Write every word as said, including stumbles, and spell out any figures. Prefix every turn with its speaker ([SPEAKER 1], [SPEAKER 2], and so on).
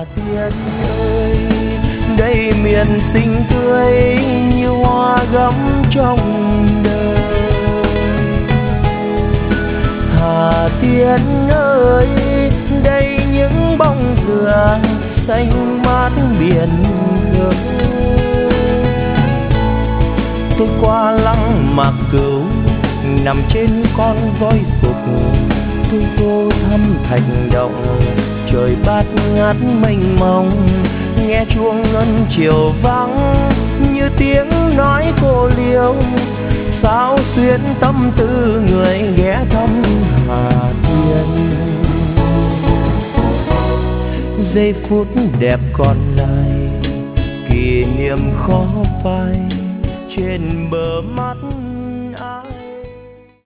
[SPEAKER 1] Tiên ơi, đây miền xinh tươi như hoa gấm trong đời. Hà Tiên ơi, đây những bông dừa xanh mát biển khơi. Tôi qua lăng Mạc Cửu nằm trên con voi phục, tôi vô thăm thành động trời bát ngát mênh mông, nghe chuông ngân chiều vắng như tiếng nói cô liêu, sao xuyến tâm tư người ghé thăm Hà Tiên. Giây phút đẹp còn lại kỷ niệm khó phai trên bờ mắt